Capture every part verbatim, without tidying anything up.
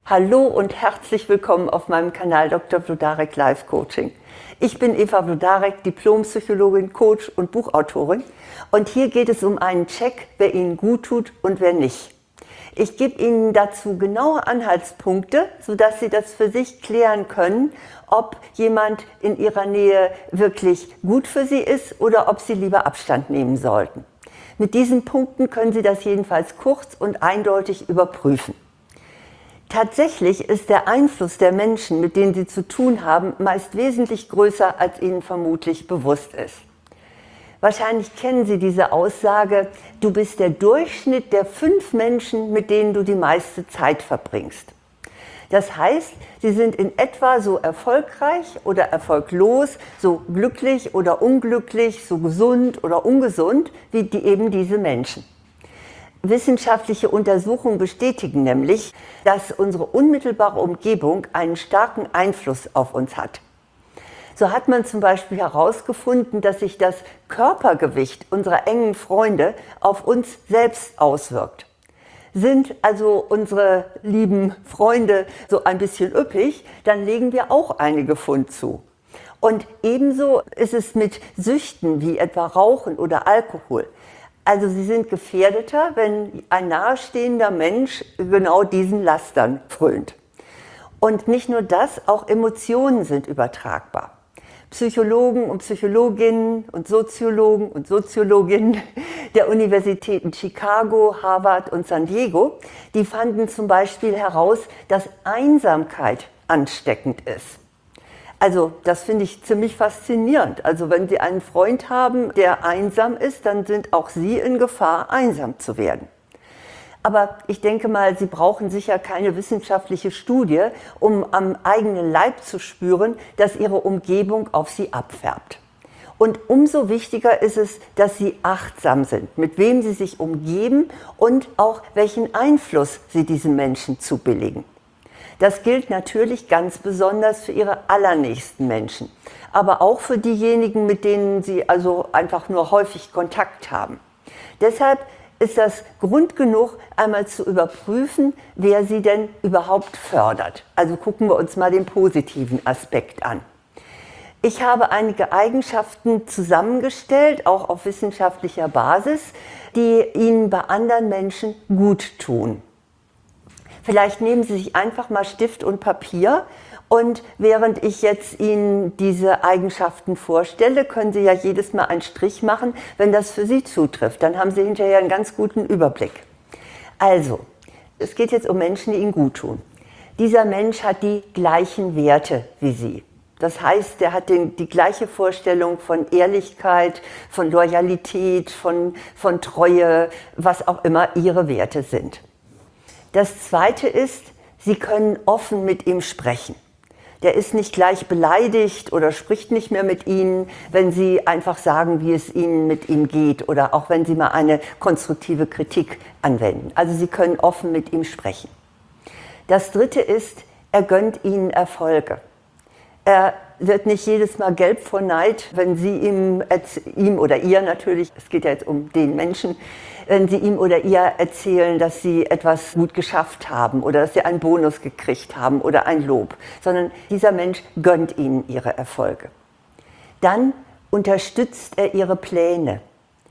Hallo und herzlich willkommen auf meinem Kanal Doktor Wlodarek Life Coaching. Ich bin Eva Wlodarek, Diplompsychologin, Coach und Buchautorin und hier geht es um einen Check, wer Ihnen gut tut und wer nicht. Ich gebe Ihnen dazu genaue Anhaltspunkte, sodass Sie das für sich klären können, ob jemand in Ihrer Nähe wirklich gut für Sie ist oder ob Sie lieber Abstand nehmen sollten. Mit diesen Punkten können Sie das jedenfalls kurz und eindeutig überprüfen. Tatsächlich ist der Einfluss der Menschen, mit denen Sie zu tun haben, meist wesentlich größer, als Ihnen vermutlich bewusst ist. Wahrscheinlich kennen Sie diese Aussage, du bist der Durchschnitt der fünf Menschen, mit denen du die meiste Zeit verbringst. Das heißt, Sie sind in etwa so erfolgreich oder erfolglos, so glücklich oder unglücklich, so gesund oder ungesund wie die, eben diese Menschen. Wissenschaftliche Untersuchungen bestätigen nämlich, dass unsere unmittelbare Umgebung einen starken Einfluss auf uns hat. So hat man zum Beispiel herausgefunden, dass sich das Körpergewicht unserer engen Freunde auf uns selbst auswirkt. Sind also unsere lieben Freunde so ein bisschen üppig, dann legen wir auch einige Pfund zu. Und ebenso ist es mit Süchten wie etwa Rauchen oder Alkohol. Also sie sind gefährdeter, wenn ein nahestehender Mensch genau diesen Lastern frönt. Und nicht nur das, auch Emotionen sind übertragbar. Psychologen und Psychologinnen und Soziologen und Soziologinnen der Universitäten Chicago, Harvard und San Diego, die fanden zum Beispiel heraus, dass Einsamkeit ansteckend ist. Also das finde ich ziemlich faszinierend. Also wenn Sie einen Freund haben, der einsam ist, dann sind auch Sie in Gefahr, einsam zu werden. Aber ich denke mal, Sie brauchen sicher keine wissenschaftliche Studie, um am eigenen Leib zu spüren, dass Ihre Umgebung auf Sie abfärbt. Und umso wichtiger ist es, dass Sie achtsam sind, mit wem Sie sich umgeben und auch welchen Einfluss Sie diesen Menschen zubilligen. Das gilt natürlich ganz besonders für Ihre allernächsten Menschen, aber auch für diejenigen, mit denen Sie also einfach nur häufig Kontakt haben. Deshalb ist das Grund genug, einmal zu überprüfen, wer Sie denn überhaupt fördert. Also gucken wir uns mal den positiven Aspekt an. Ich habe einige Eigenschaften zusammengestellt, auch auf wissenschaftlicher Basis, die Ihnen bei anderen Menschen gut tun. Vielleicht nehmen Sie sich einfach mal Stift und Papier und während ich jetzt Ihnen diese Eigenschaften vorstelle, können Sie ja jedes Mal einen Strich machen, wenn das für Sie zutrifft. Dann haben Sie hinterher einen ganz guten Überblick. Also, es geht jetzt um Menschen, die Ihnen gut tun. Dieser Mensch hat die gleichen Werte wie Sie. Das heißt, er hat den, die gleiche Vorstellung von Ehrlichkeit, von Loyalität, von, von Treue, was auch immer Ihre Werte sind. Das Zweite ist, Sie können offen mit ihm sprechen. Der ist nicht gleich beleidigt oder spricht nicht mehr mit Ihnen, wenn Sie einfach sagen, wie es Ihnen mit ihm geht oder auch wenn Sie mal eine konstruktive Kritik anwenden. Also Sie können offen mit ihm sprechen. Das Dritte ist, er gönnt Ihnen Erfolge. Er wird nicht jedes Mal gelb vor Neid, wenn Sie ihm, ihm oder ihr natürlich, es geht ja jetzt um den Menschen, wenn Sie ihm oder ihr erzählen, dass Sie etwas gut geschafft haben oder dass Sie einen Bonus gekriegt haben oder ein Lob, sondern dieser Mensch gönnt Ihnen Ihre Erfolge. Dann unterstützt er Ihre Pläne.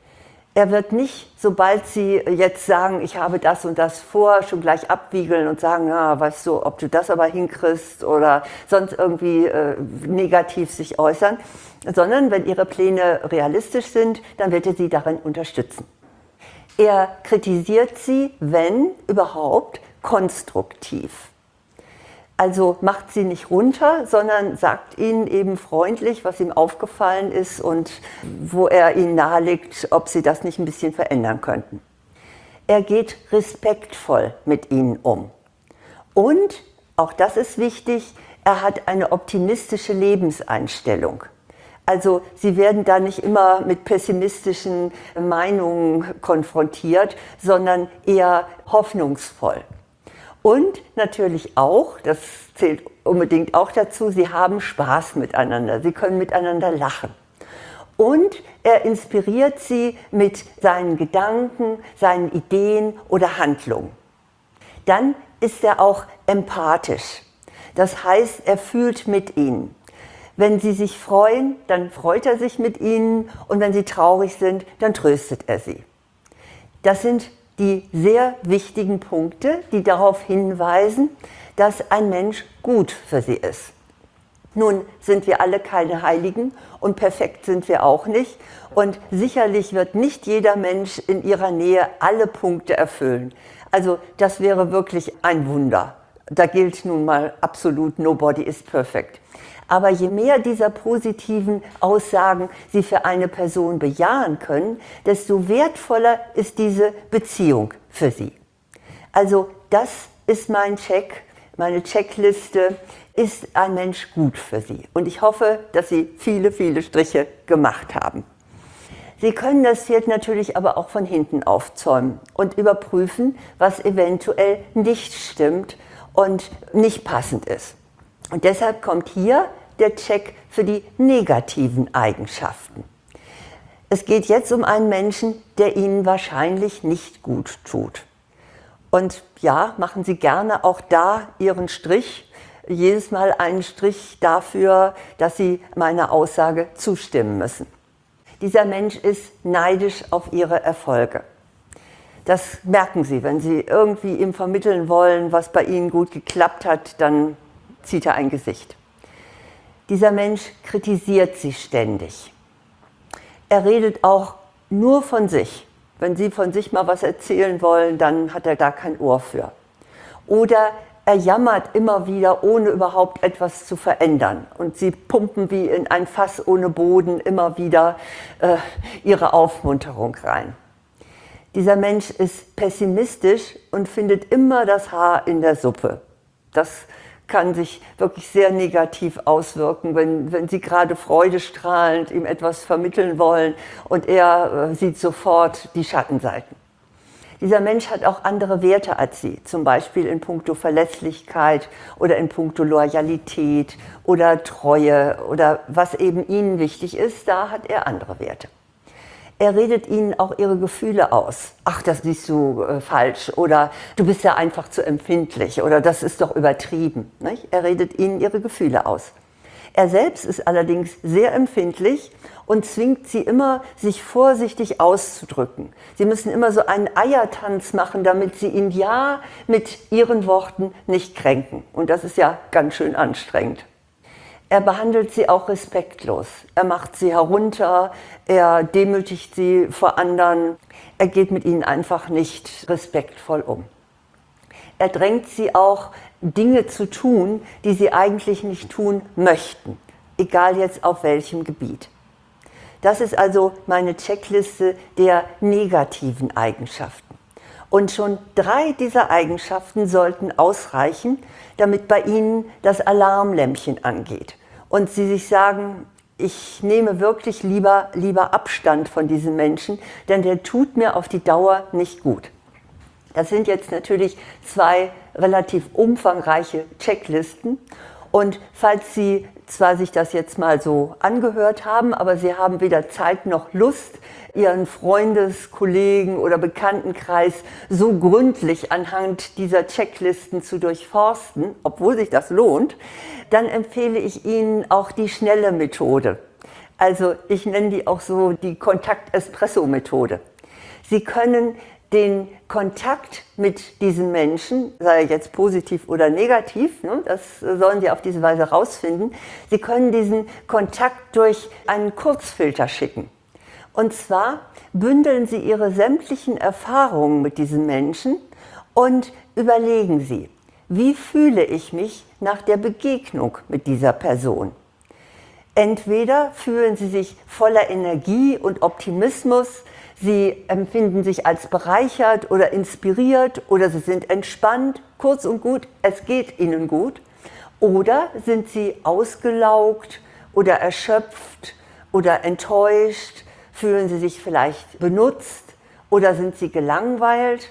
Er wird nicht, sobald Sie jetzt sagen, ich habe das und das vor, schon gleich abwiegeln und sagen, ja, weißt du, ob du das aber hinkriegst oder sonst irgendwie äh, negativ sich äußern, sondern wenn Ihre Pläne realistisch sind, dann wird er Sie darin unterstützen. Er kritisiert Sie, wenn überhaupt, konstruktiv. Also macht Sie nicht runter, sondern sagt Ihnen eben freundlich, was ihm aufgefallen ist und wo er Ihnen nahelegt, ob Sie das nicht ein bisschen verändern könnten. Er geht respektvoll mit Ihnen um. Und, auch das ist wichtig, er hat eine optimistische Lebenseinstellung. Also Sie werden da nicht immer mit pessimistischen Meinungen konfrontiert, sondern eher hoffnungsvoll. Und natürlich auch, das zählt unbedingt auch dazu, Sie haben Spaß miteinander, Sie können miteinander lachen. Und er inspiriert Sie mit seinen Gedanken, seinen Ideen oder Handlungen. Dann ist er auch empathisch. Das heißt, er fühlt mit ihnen. Wenn sie sich freuen, dann freut er sich mit ihnen und wenn sie traurig sind, dann tröstet er sie. Das sind die sehr wichtigen Punkte, die darauf hinweisen, dass ein Mensch gut für sie ist. Nun sind wir alle keine Heiligen und perfekt sind wir auch nicht. Und sicherlich wird nicht jeder Mensch in ihrer Nähe alle Punkte erfüllen. Also das wäre wirklich ein Wunder. Da gilt nun mal absolut, nobody is perfect. Aber je mehr dieser positiven Aussagen Sie für eine Person bejahen können, desto wertvoller ist diese Beziehung für Sie. Also das ist mein Check, meine Checkliste. Ist ein Mensch gut für Sie? Und ich hoffe, dass Sie viele, viele Striche gemacht haben. Sie können das Pferd natürlich aber auch von hinten aufzäumen und überprüfen, was eventuell nicht stimmt und nicht passend ist. Und deshalb kommt hier der Check für die negativen Eigenschaften. Es geht jetzt um einen Menschen, der Ihnen wahrscheinlich nicht gut tut. Und ja, machen Sie gerne auch da Ihren Strich, jedes Mal einen Strich dafür, dass Sie meiner Aussage zustimmen müssen. Dieser Mensch ist neidisch auf Ihre Erfolge. Das merken Sie, wenn Sie irgendwie ihm vermitteln wollen, was bei Ihnen gut geklappt hat, dann zieht er ein Gesicht. Dieser Mensch kritisiert Sie ständig. Er redet auch nur von sich. Wenn Sie von sich mal was erzählen wollen, dann hat er da kein Ohr für. Oder er jammert immer wieder, ohne überhaupt etwas zu verändern. Und Sie pumpen wie in ein Fass ohne Boden immer wieder äh, Ihre Aufmunterung rein. Dieser Mensch ist pessimistisch und findet immer das Haar in der Suppe. Das kann sich wirklich sehr negativ auswirken, wenn, wenn Sie gerade freudestrahlend ihm etwas vermitteln wollen und er äh, sieht sofort die Schattenseiten. Dieser Mensch hat auch andere Werte als Sie, zum Beispiel in puncto Verlässlichkeit oder in puncto Loyalität oder Treue oder was eben Ihnen wichtig ist, da hat er andere Werte. Er redet Ihnen auch Ihre Gefühle aus. Ach, das siehst du äh, falsch oder du bist ja einfach zu empfindlich oder das ist doch übertrieben. Nicht? Er redet Ihnen Ihre Gefühle aus. Er selbst ist allerdings sehr empfindlich und zwingt Sie immer, sich vorsichtig auszudrücken. Sie müssen immer so einen Eiertanz machen, damit Sie ihn ja mit Ihren Worten nicht kränken. Und das ist ja ganz schön anstrengend. Er behandelt Sie auch respektlos. Er macht Sie herunter, er demütigt Sie vor anderen. Er geht mit Ihnen einfach nicht respektvoll um. Er drängt Sie auch, Dinge zu tun, die Sie eigentlich nicht tun möchten, egal jetzt auf welchem Gebiet. Das ist also meine Checkliste der negativen Eigenschaften. Und schon drei dieser Eigenschaften sollten ausreichen, damit bei Ihnen das Alarmlämpchen angeht und Sie sich sagen, ich nehme wirklich lieber, lieber Abstand von diesem Menschen, denn der tut mir auf die Dauer nicht gut. Das sind jetzt natürlich zwei relativ umfangreiche Checklisten. Und falls Sie zwar sich das jetzt mal so angehört haben, aber Sie haben weder Zeit noch Lust, Ihren Freundes-, Kollegen- oder Bekanntenkreis so gründlich anhand dieser Checklisten zu durchforsten, obwohl sich das lohnt, dann empfehle ich Ihnen auch die schnelle Methode. Also ich nenne die auch so die Kontakt-Espresso-Methode. Sie können den Kontakt mit diesen Menschen, sei er jetzt positiv oder negativ, ne, das sollen Sie auf diese Weise herausfinden. Sie können diesen Kontakt durch einen Kurzfilter schicken. Und zwar bündeln Sie Ihre sämtlichen Erfahrungen mit diesen Menschen und überlegen Sie, wie fühle ich mich nach der Begegnung mit dieser Person? Entweder fühlen Sie sich voller Energie und Optimismus, Sie empfinden sich als bereichert oder inspiriert oder Sie sind entspannt, kurz und gut, es geht Ihnen gut. Oder sind Sie ausgelaugt oder erschöpft oder enttäuscht, fühlen Sie sich vielleicht benutzt oder sind Sie gelangweilt?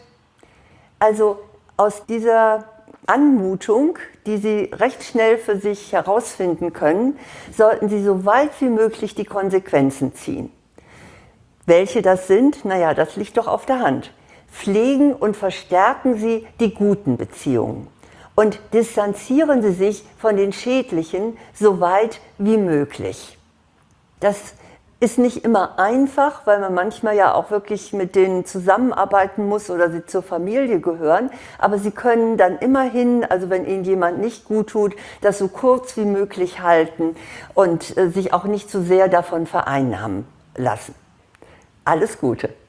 Also aus dieser Anmutung, die Sie recht schnell für sich herausfinden können, sollten Sie so weit wie möglich die Konsequenzen ziehen. Welche das sind, naja, das liegt doch auf der Hand. pflegen und verstärken Sie die guten Beziehungen und distanzieren Sie sich von den schädlichen so weit wie möglich. Das ist nicht immer einfach, weil man manchmal ja auch wirklich mit denen zusammenarbeiten muss oder sie zur Familie gehören. Aber Sie können dann immerhin, also wenn Ihnen jemand nicht gut tut, das so kurz wie möglich halten und äh, sich auch nicht zu sehr davon vereinnahmen lassen. Alles Gute!